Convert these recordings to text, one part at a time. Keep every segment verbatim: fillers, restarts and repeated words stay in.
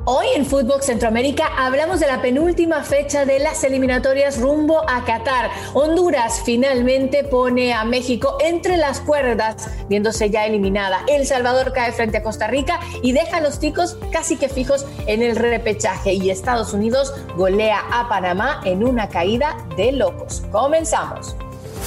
Hoy en Fútbol Centroamérica hablamos de la penúltima fecha de las eliminatorias rumbo a Qatar. Honduras finalmente pone a México entre las cuerdas, viéndose ya eliminada. El Salvador cae frente a Costa Rica y deja a los ticos casi que fijos en el repechaje. Y Estados Unidos golea a Panamá en una caída de locos. Comenzamos.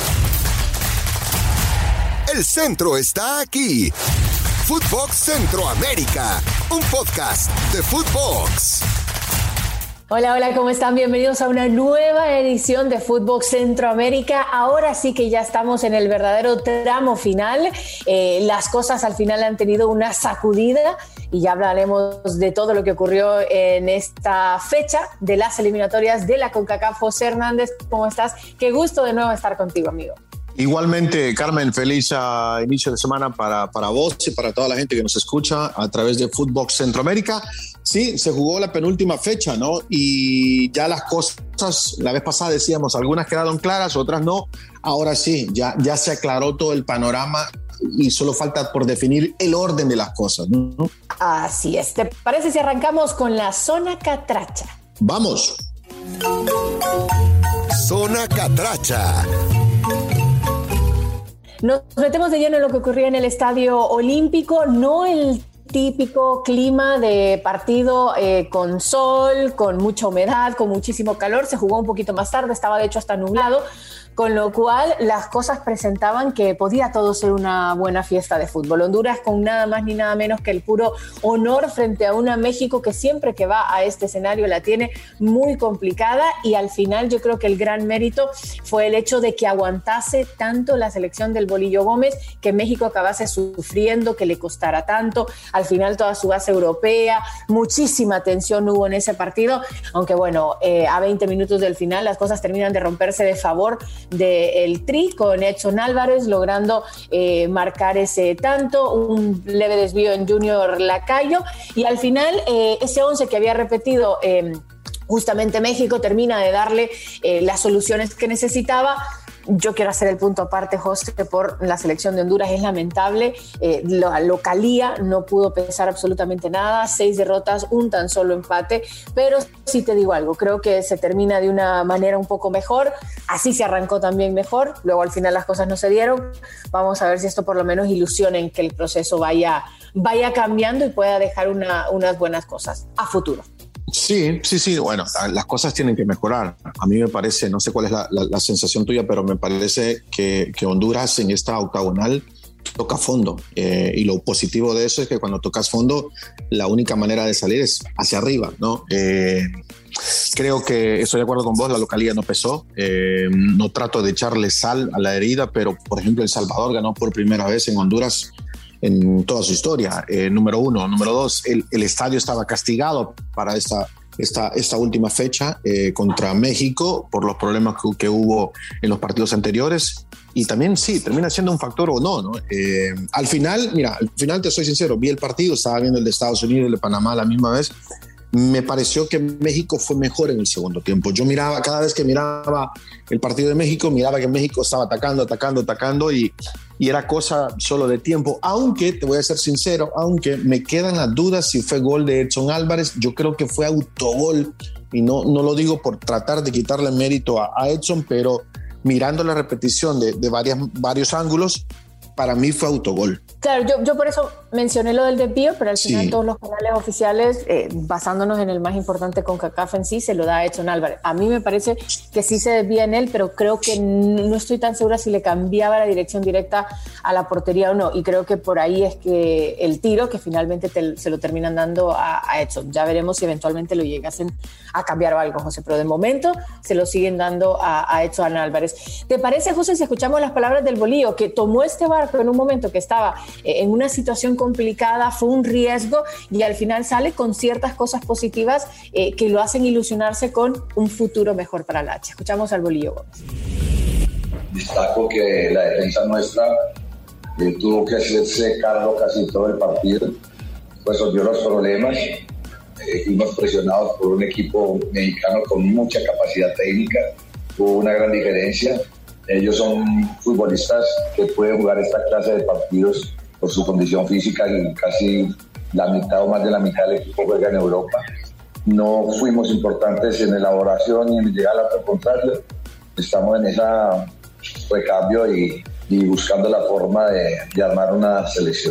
El centro está aquí. Footbox Centroamérica, un podcast de Footbox. Hola, hola, ¿cómo están? Bienvenidos a una nueva edición de Footbox Centroamérica. Ahora sí que ya estamos en el verdadero tramo final. Eh, las cosas al final han tenido una sacudida y ya hablaremos de todo lo que ocurrió en esta fecha de las eliminatorias de la CONCACAF. José Hernández, ¿cómo estás? Qué gusto de nuevo estar contigo, amigo. Igualmente, Carmen, feliz uh, inicio de semana para, para vos y para toda la gente que nos escucha a través de Footbox Centroamérica. Sí, se jugó la penúltima fecha, ¿no? Y ya las cosas, la vez pasada decíamos, algunas quedaron claras, otras no. Ahora sí, ya, ya se aclaró todo el panorama y solo falta por definir el orden de las cosas, ¿no? Así es. ¿Te parece si arrancamos con la Zona Catracha? ¡Vamos! Zona Catracha. Nos metemos de lleno en lo que ocurría en el Estadio Olímpico, no el típico clima de partido eh, con sol, con mucha humedad, con muchísimo calor. Se jugó un poquito más tarde, estaba de hecho hasta nublado, con lo cual las cosas presentaban que podía todo ser una buena fiesta de fútbol. Honduras con nada más ni nada menos que el puro honor frente a una México que siempre que va a este escenario la tiene muy complicada, y al final yo creo que el gran mérito fue el hecho de que aguantase tanto la selección del Bolillo Gómez, que México acabase sufriendo, que le costara tanto. Al final toda su base europea, muchísima tensión hubo en ese partido, aunque bueno, eh, a veinte minutos del final las cosas terminan de romperse de favor del Tri, con Edson Álvarez logrando eh, marcar ese tanto, un leve desvío en Junior Lacayo, y al final eh, ese once que había repetido eh, justamente México termina de darle eh, las soluciones que necesitaba. Yo quiero hacer el punto aparte, José, por la selección de Honduras. Es lamentable, eh, la localía no pudo pesar absolutamente nada, seis derrotas, un tan solo empate, pero sí te digo algo, creo que se termina de una manera un poco mejor, así se arrancó también mejor, luego al final las cosas no se dieron. Vamos a ver si esto por lo menos ilusiona en que el proceso vaya, vaya cambiando y pueda dejar una, unas buenas cosas a futuro. Sí, sí, sí, bueno, las cosas tienen que mejorar. A mí me parece, no sé cuál es la, la, la sensación tuya, pero me parece que, que Honduras en esta octagonal toca fondo, eh, y lo positivo de eso es que cuando tocas fondo la única manera de salir es hacia arriba, ¿no? Eh, creo que estoy de acuerdo con vos, la localidad no pesó, eh, no trato de echarle sal a la herida, pero por ejemplo El Salvador ganó por primera vez en Honduras en toda su historia, eh, número uno. Número dos, el, el estadio estaba castigado para esta, esta, esta última fecha eh, contra México por los problemas que, que hubo en los partidos anteriores, y también sí, termina siendo un factor o no, ¿no? Eh, al final, mira, al final te soy sincero, vi el partido, estaba viendo el de Estados Unidos y el de Panamá a la misma vez. Me pareció que México fue mejor en el segundo tiempo. Yo miraba, cada vez que miraba el partido de México, miraba que México estaba atacando, atacando, atacando y, y era cosa solo de tiempo. Aunque, te voy a ser sincero, aunque me quedan las dudas si fue gol de Edson Álvarez. Yo creo que fue autogol y no, no lo digo por tratar de quitarle mérito a, a Edson, pero mirando la repetición de, de varias, varios ángulos, para mí fue autogol. Claro, yo, yo por eso mencioné lo del desvío, pero al final sí. Todos los canales oficiales, eh, basándonos en el más importante CONCACAF en sí, se lo da a Edson Álvarez. A mí me parece que sí se desvía en él, pero creo que no estoy tan segura si le cambiaba la dirección directa a la portería o no, y creo que por ahí es que el tiro que finalmente te, se lo terminan dando a, a Edson. Ya veremos si eventualmente lo llegasen a cambiar o algo, José, pero de momento se lo siguen dando a, a Edson Álvarez. ¿Te parece, José, si escuchamos las palabras del Bolillo, que tomó este barco en un momento que estaba eh, en una situación complicada, fue un riesgo y al final sale con ciertas cosas positivas eh, que lo hacen ilusionarse con un futuro mejor para la H? Escuchamos al Bolillo Gómez. Destaco que la defensa nuestra eh, tuvo que hacerse cargo casi todo el partido, resolvió los problemas, eh, fuimos presionados por un equipo mexicano con mucha capacidad técnica, hubo una gran diferencia. Ellos son futbolistas que pueden jugar esta clase de partidos por su condición física, y casi la mitad o más de la mitad del equipo juega en Europa. no fuimos importantes en elaboración y en llegar al acto contrario. Estamos en esa recambio y, y buscando la forma de, de armar una selección.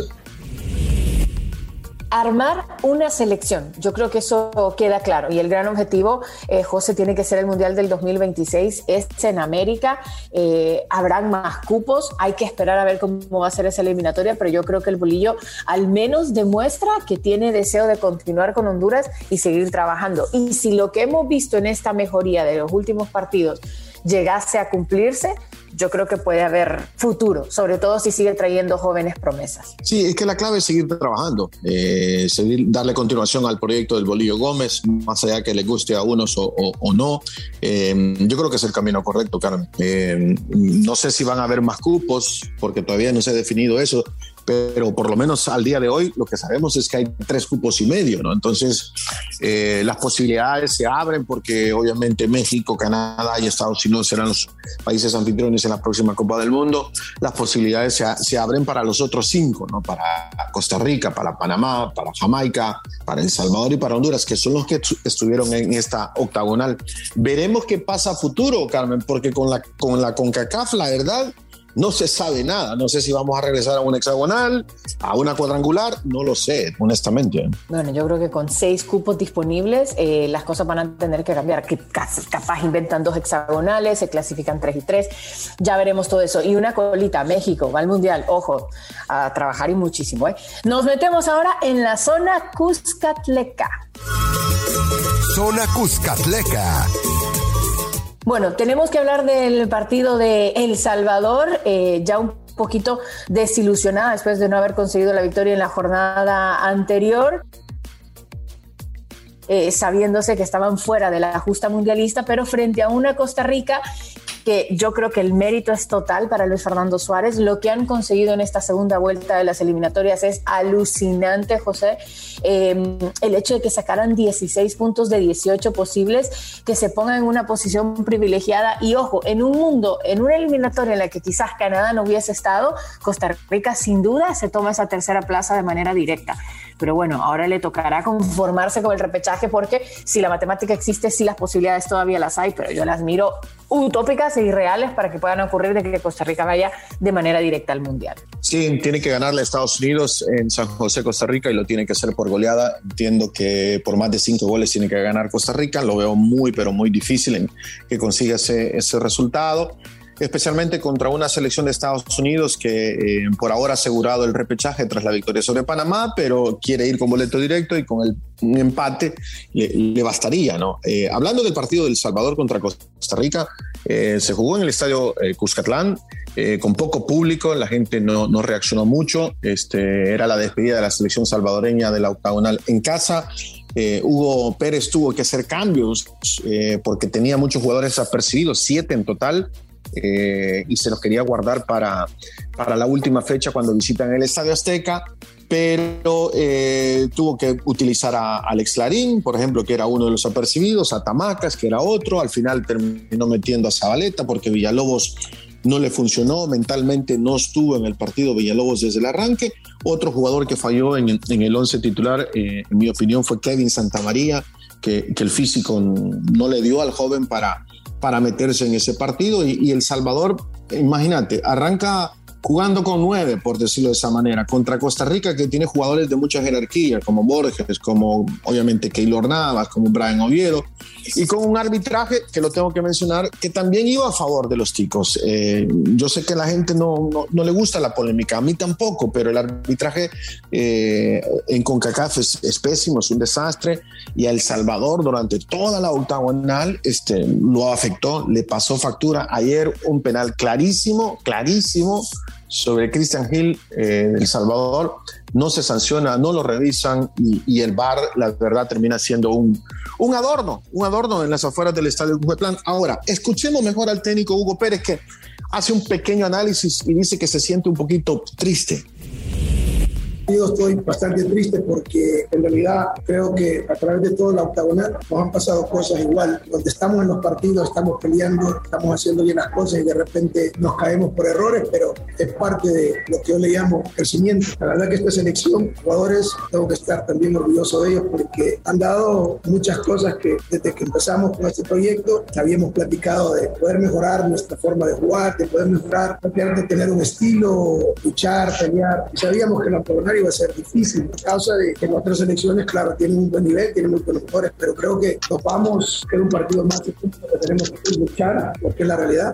Armar una selección, yo creo que eso queda claro, y el gran objetivo, eh, José, tiene que ser el Mundial del dos mil veintiséis, es en América, eh, habrán más cupos, hay que esperar a ver cómo va a ser esa eliminatoria, pero yo creo que el Bolillo al menos demuestra que tiene deseo de continuar con Honduras y seguir trabajando, y si lo que hemos visto en esta mejoría de los últimos partidos llegase a cumplirse, yo creo que puede haber futuro, sobre todo si sigue trayendo jóvenes promesas. Sí, es que la clave es seguir trabajando, eh, seguir, darle continuación al proyecto del Bolillo Gómez, más allá que le guste a unos o, o, o no. Eh, yo creo que es el camino correcto, Carmen. Eh, no sé si van a haber más cupos, porque todavía no se ha definido eso, pero por lo menos al día de hoy lo que sabemos es que hay tres cupos y medio, ¿no? Entonces eh, las posibilidades se abren porque obviamente México, Canadá y Estados Unidos serán los países anfitriones en la próxima Copa del Mundo. Las posibilidades se, se abren para los otros cinco, ¿no? Para Costa Rica, para Panamá, para Jamaica, para El Salvador y para Honduras, que son los que estuvieron en esta octagonal. Veremos qué pasa a futuro, Carmen, porque con la, con la CONCACAF, la verdad, no se sabe nada. No sé si vamos a regresar a un hexagonal, a una cuadrangular, no lo sé, honestamente. Bueno, yo creo que con seis cupos disponibles eh, las cosas van a tener que cambiar. Que capaz inventan dos hexagonales, se clasifican tres y tres. Ya veremos todo eso. Y una colita, México va al Mundial. Ojo, a trabajar y muchísimo, ¿eh? Nos metemos ahora en la zona Cuscatleca. Zona Cuscatleca. Bueno, tenemos que hablar del partido de El Salvador, eh, ya un poquito desilusionada después de no haber conseguido la victoria en la jornada anterior, eh, sabiéndose que estaban fuera de la justa mundialista, pero frente a una Costa Rica que yo creo que el mérito es total para Luis Fernando Suárez. Lo que han conseguido en esta segunda vuelta de las eliminatorias es alucinante, José. Eh, el hecho de que sacaran dieciséis puntos de dieciocho posibles, que se pongan en una posición privilegiada y, ojo, en un mundo, en una eliminatoria en la que quizás Canadá no hubiese estado, Costa Rica sin duda se toma esa tercera plaza de manera directa. Pero bueno, ahora le tocará conformarse con el repechaje, porque si la matemática existe, sí las posibilidades todavía las hay, pero yo las miro utópicas e irreales para que puedan ocurrir de que Costa Rica vaya de manera directa al Mundial. Sí, tiene que ganarle a Estados Unidos en San José, Costa Rica, y lo tiene que hacer por goleada. Entiendo que por más de cinco goles tiene que ganar Costa Rica. Lo veo muy, pero muy difícil en que consiga ese, ese resultado, especialmente contra una selección de Estados Unidos que eh, por ahora ha asegurado el repechaje tras la victoria sobre Panamá, pero quiere ir con boleto directo y con el, un empate le, le bastaría, ¿no? Eh, hablando del partido del Salvador contra Costa Rica, eh, se jugó en el estadio eh, Cuscatlán, eh, con poco público, la gente no, no reaccionó mucho. Este, era la despedida de la selección salvadoreña de la octagonal en casa. Eh, Hugo Pérez tuvo que hacer cambios eh, porque tenía muchos jugadores apercibidos, siete en total, eh, y se los quería guardar para, para la última fecha cuando visitan el Estadio Azteca, pero eh, tuvo que utilizar a Alex Larín, por ejemplo, que era uno de los apercibidos, a Tamacas, que era otro. Al final terminó metiendo a Zabaleta porque Villalobos no le funcionó, mentalmente no estuvo en el partido Villalobos desde el arranque. Otro jugador que falló en, en el once titular, eh, en mi opinión, fue Kevin Santamaría, que, que el físico no le dio al joven para, para meterse en ese partido. Y, y El Salvador, imagínate, arranca jugando con nueve, por decirlo de esa manera, contra Costa Rica, que tiene jugadores de mucha jerarquía, como Borges, como obviamente Keylor Navas, como Brian Oviedo, y con un arbitraje que lo tengo que mencionar, que también iba a favor de los ticos. Eh, yo sé que a la gente no, no, no le gusta la polémica, a mí tampoco, pero el arbitraje eh, en CONCACAF es, es pésimo, es un desastre, y a El Salvador durante toda la octagonal este, lo afectó, le pasó factura. Ayer un penal clarísimo, clarísimo, sobre Christian Hill eh, de El Salvador, no se sanciona, no lo revisan, y, y el V A R, la verdad, termina siendo un, un adorno, un adorno en las afueras del estadio Cuscatlán. Ahora, escuchemos mejor al técnico Hugo Pérez, que hace un pequeño análisis y dice que se siente un poquito triste. Yo estoy bastante triste porque en realidad creo que a través de toda la octagonal nos han pasado cosas igual. Donde estamos en los partidos, estamos peleando, estamos haciendo bien las cosas y de repente nos caemos por errores, pero es parte de lo que yo le llamo crecimiento. La verdad que esta selección, jugadores, tengo que estar también orgulloso de ellos porque han dado muchas cosas que desde que empezamos con este proyecto habíamos platicado de poder mejorar nuestra forma de jugar, de poder mejorar, de tener un estilo, luchar, pelear. Y sabíamos que la octagonal iba a ser difícil a causa de que nuestras selecciones, claro, tienen un buen nivel, tienen muy buenos jugadores, pero creo que nos vamos a un partido más difícil que tenemos que luchar porque es la realidad.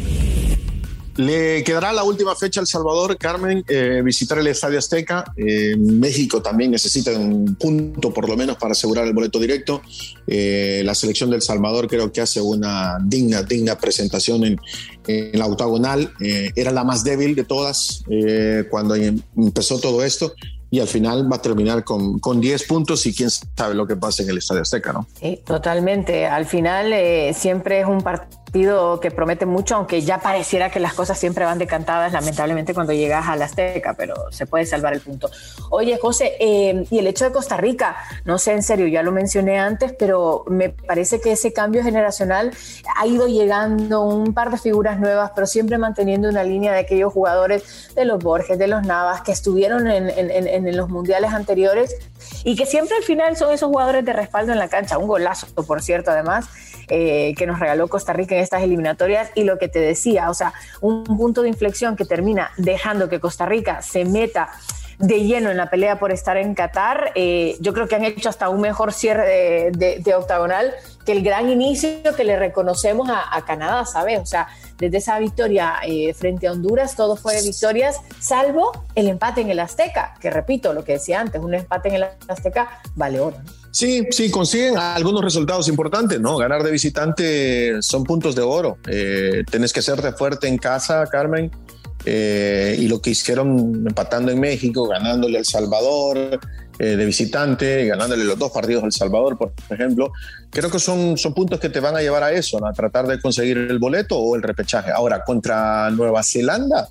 Le quedará la última fecha a El Salvador, Carmen, eh, visitar el Estadio Azteca. Eh, México también necesita un punto por lo menos para asegurar el boleto directo. Eh, la selección de El Salvador creo que hace una digna, digna presentación en, en la octagonal. Eh, era la más débil de todas eh, cuando empezó todo esto. Y al final va a terminar con, con diez puntos y quién sabe lo que pasa en el Estadio Azteca, ¿no? Sí, totalmente. Al final eh, siempre es un partido que promete mucho, aunque ya pareciera que las cosas siempre van decantadas, lamentablemente, cuando llegas al Azteca, pero se puede salvar el punto. Oye, José, eh, y el hecho de Costa Rica, no sé, en serio, ya lo mencioné antes, pero me parece que ese cambio generacional ha ido llegando un par de figuras nuevas, pero siempre manteniendo una línea de aquellos jugadores de los Borges, de los Navas, que estuvieron en, en, en en los mundiales anteriores y que siempre al final son esos jugadores de respaldo en la cancha. Un golazo, por cierto, además, eh, que nos regaló Costa Rica en estas eliminatorias. Y lo que te decía, o sea, un punto de inflexión que termina dejando que Costa Rica se meta de lleno en la pelea por estar en Qatar. Eh, yo creo que han hecho hasta un mejor cierre de, de, de octagonal que el gran inicio que le reconocemos a, a Canadá, ¿sabes? O sea, desde esa victoria eh, frente a Honduras, todo fue victorias, salvo el empate en el Azteca, que repito, lo que decía antes, un empate en el Azteca vale oro, ¿no? Sí, sí, consiguen algunos resultados importantes, ¿no? Ganar de visitante son puntos de oro. Eh, tenés que hacerte fuerte en casa, Carmen. Eh, y lo que hicieron empatando en México, ganándole a El Salvador eh, de visitante, ganándole los dos partidos a El Salvador, por ejemplo, creo que son, son puntos que te van a llevar a eso, ¿no? A tratar de conseguir el boleto o el repechaje. Ahora, contra Nueva Zelanda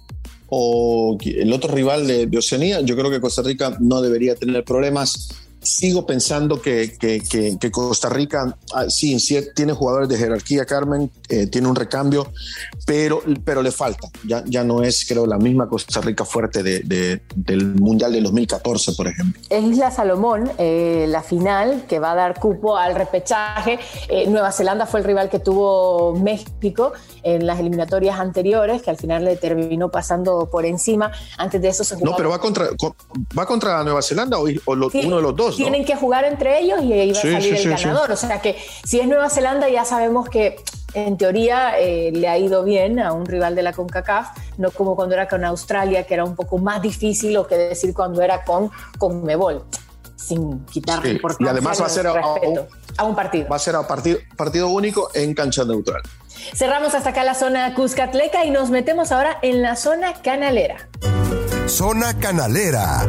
o el otro rival de, de Oceanía, yo creo que Costa Rica no debería tener problemas. Sigo pensando que, que, que, que Costa Rica ah, sí, sí tiene jugadores de jerarquía, Carmen, eh, tiene un recambio, pero, pero le falta. Ya, ya no es, creo, la misma Costa Rica fuerte de, de, del Mundial de dos mil catorce, por ejemplo. Es Isla Salomón, eh, la final, que va a dar cupo al repechaje. Eh, Nueva Zelanda fue el rival que tuvo México en las eliminatorias anteriores, que al final le terminó pasando por encima. Antes de eso se jugaba... No, pero va contra, va contra Nueva Zelanda o, o lo, sí, uno de los dos, ¿no? Tienen que jugar entre ellos y ahí va sí, a salir sí, el sí, ganador. Sí. O sea que si es Nueva Zelanda ya sabemos que en teoría eh, le ha ido bien a un rival de la CONCACAF, no como cuando era con Australia, que era un poco más difícil, o que decir cuando era con CONMEBOL, sin quitarle sí. importancia. Y además va a ser a, a, un, a un partido. Va a ser a partido, partido único en cancha neutral. Cerramos hasta acá la zona Cuscatleca y nos metemos ahora en la zona canalera. Zona canalera.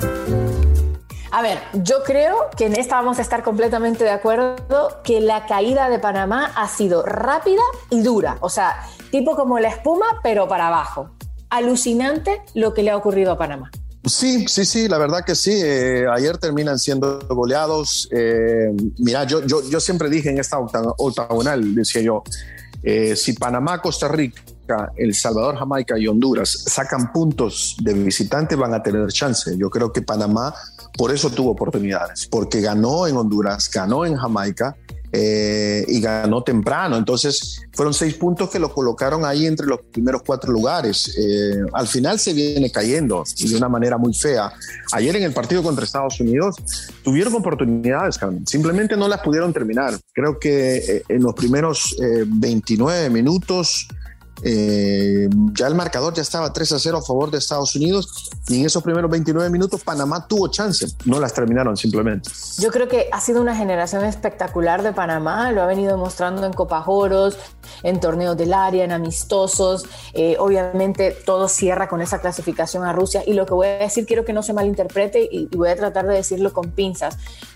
A ver, yo creo que en esta vamos a estar completamente de acuerdo que la caída de Panamá ha sido rápida y dura. O sea, tipo como la espuma, pero para abajo. Alucinante lo que le ha ocurrido a Panamá. Sí, sí, sí, la verdad que sí. Eh, ayer terminan siendo goleados. Eh, mira, yo, yo, yo siempre dije en esta octagonal, decía yo, eh, si Panamá, Costa Rica, El Salvador, Jamaica y Honduras sacan puntos de visitante, van a tener chance. Yo creo que Panamá por eso tuvo oportunidades, porque ganó en Honduras, ganó en Jamaica eh, y ganó temprano. Entonces fueron seis puntos que lo colocaron ahí entre los primeros cuatro lugares. Eh, al final se viene cayendo y de una manera muy fea. Ayer en el partido contra Estados Unidos tuvieron oportunidades, Carmen, simplemente no las pudieron terminar. Creo que eh, en los primeros eh, veintinueve minutos Eh, ya el marcador ya estaba tres a cero a favor de Estados Unidos y en esos primeros veintinueve minutos Panamá tuvo chance, no las terminaron simplemente. Yo creo que ha sido una generación espectacular de Panamá, lo ha venido demostrando en Copa Oros, en torneos del área, en amistosos. Eh, obviamente todo cierra con esa clasificación a Rusia, y lo que voy a decir quiero que no se malinterprete y, y voy a tratar de decirlo con pinzas.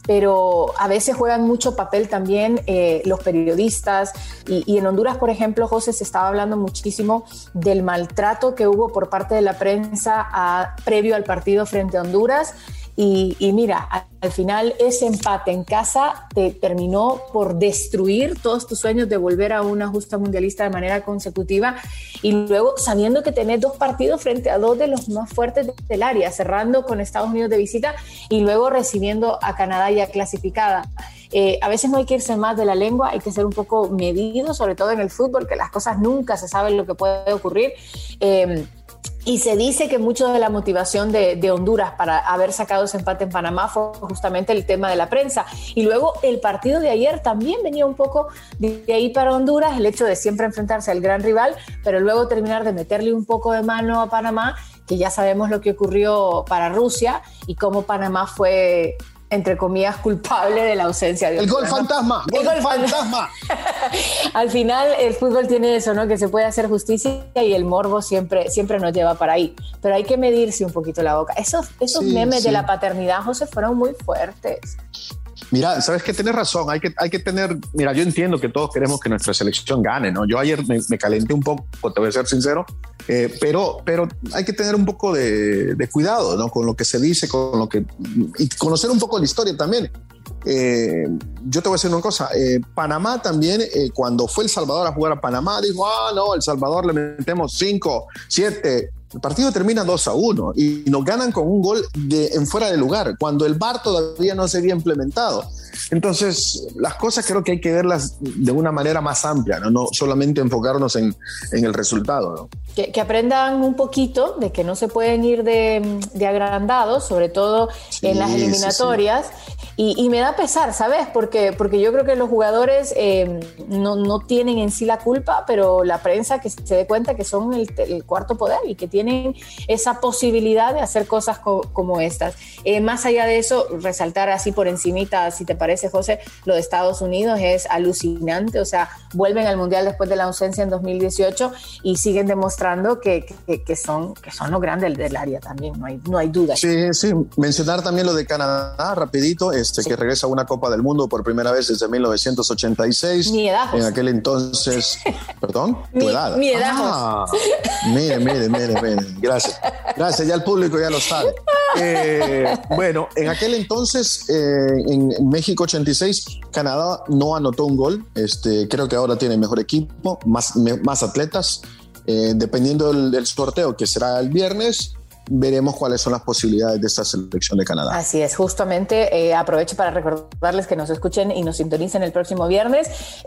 pero a veces juegan mucho papel también eh, los periodistas y, y en Honduras, por ejemplo, José, se estaba hablando muchísimo del maltrato que hubo por parte de la prensa a, previo al partido frente a Honduras. Y, y mira, al final ese empate en casa te terminó por destruir todos tus sueños de volver a una justa mundialista de manera consecutiva, y luego sabiendo que tenés dos partidos frente a dos de los más fuertes del área, cerrando con Estados Unidos de visita y luego recibiendo a Canadá ya clasificada. Eh, a veces no hay que irse más de la lengua, hay que ser un poco medido, sobre todo en el fútbol, que las cosas nunca se sabe lo que puede ocurrir. Eh, Y se dice que mucho de la motivación de, de Honduras para haber sacado ese empate en Panamá fue justamente el tema de la prensa. Y luego el partido de ayer también venía un poco de ahí para Honduras, el hecho de siempre enfrentarse al gran rival, pero luego terminar de meterle un poco de mano a Panamá, que ya sabemos lo que ocurrió para Rusia y cómo Panamá fue, entre comillas, culpable de la ausencia de el Honduras, gol fantasma, ¿no? gol, gol fantasma. Al final el fútbol tiene eso, ¿no? Que se puede hacer justicia y el morbo siempre, siempre nos lleva para ahí. Pero hay que medirse un poquito la boca. Esos, esos sí, memes sí. de la paternidad, José, fueron muy fuertes. Mira, sabes que tienes razón, hay que, hay que tener, mira, yo entiendo que todos queremos que nuestra selección gane, ¿no? Yo ayer me, me calenté un poco, te voy a ser sincero, eh, pero, pero hay que tener un poco de, de cuidado, ¿no? Con lo que se dice, con lo que, y conocer un poco la historia también. Eh, yo te voy a decir una cosa, eh, Panamá también, eh, cuando fue El Salvador a jugar a Panamá, dijo, ah, no, El Salvador le metemos cinco, siete. El partido termina dos a uno y nos ganan con un gol de, en fuera de lugar, cuando el V A R todavía no se había implementado. Entonces, las cosas creo que hay que verlas de una manera más amplia, no, no solamente enfocarnos en, en el resultado, ¿no? Que, que aprendan un poquito de que no se pueden ir de, de agrandados, sobre todo sí, en las eliminatorias. Sí, sí. Y, y me da pesar, ¿sabes? Porque, porque yo creo que los jugadores eh, no, no tienen en sí la culpa, pero la prensa que se dé cuenta que son el, el cuarto poder y que tienen esa posibilidad de hacer cosas co- como estas. Eh, más allá de eso, resaltar así por encimita, si te parece, José, lo de Estados Unidos es alucinante. O sea, vuelven al Mundial después de la ausencia en dos mil dieciocho y siguen demostrando que, que, que, son, que son los grandes del área también, no hay, no hay duda. Sí, sí. Mencionar también lo de Canadá, rapidito, este, sí. que regresa a una Copa del Mundo por primera vez desde mil novecientos ochenta y seis. Mi edad, José. En aquel entonces, ¿perdón? Tu mi, edad. Mi edad, ah, mire, mire, mire, mire. Gracias. Gracias, ya el público ya lo sabe. Eh, bueno, en aquel entonces, eh, en, en México ochenta y seis, Canadá no anotó un gol. Este, creo que ahora tiene mejor equipo, más, me, más atletas. Eh, dependiendo del, del sorteo que será el viernes, veremos cuáles son las posibilidades de esta selección de Canadá. Así es, justamente eh, aprovecho para recordarles que nos escuchen y nos sintonicen el próximo viernes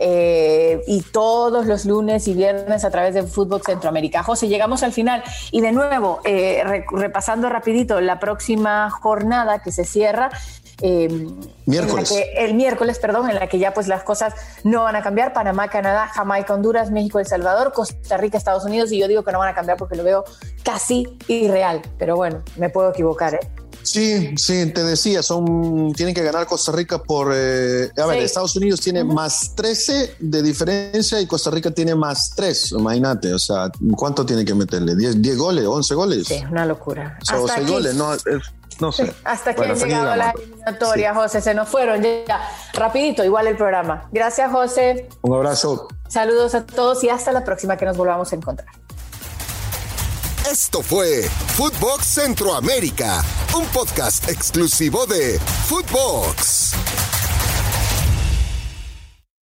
eh, y todos los lunes y viernes a través de Fútbol Centroamérica. José, llegamos al final y de nuevo, eh, re- repasando rapidito la próxima jornada que se cierra. Eh, miércoles. En la que, el miércoles, perdón, en la que ya pues las cosas no van a cambiar. Panamá, Canadá, Jamaica, Honduras, México, El Salvador, Costa Rica, Estados Unidos, y yo digo que no van a cambiar porque lo veo casi irreal, pero bueno, me puedo equivocar, ¿eh? Sí, sí, te decía, son, tienen que ganar Costa Rica por... Eh, a ver, sí. Estados Unidos tiene uh-huh. más trece de diferencia y Costa Rica tiene más tres, imagínate, o sea, ¿cuánto tiene que meterle? ¿diez, diez goles, once goles? Sí, una locura. O sea, o seis goles, no, es, no sé. Hasta que bueno, han llegado a la eliminatoria, sí. José, se nos fueron ya, rapidito, igual el programa. Gracias, José. Un abrazo. Saludos a todos y hasta la próxima que nos volvamos a encontrar. Esto fue Footbox Centroamérica, un podcast exclusivo de Footbox.